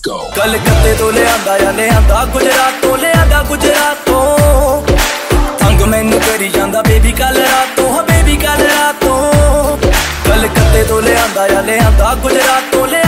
go। कलकत्ते तो लियांदा गुजरातों लियांदा गुजरातों तंग मैनू करी जांदा बेबी कल रातों बेबी कल रातों कलकत्ते तो लियांदा गुजरातों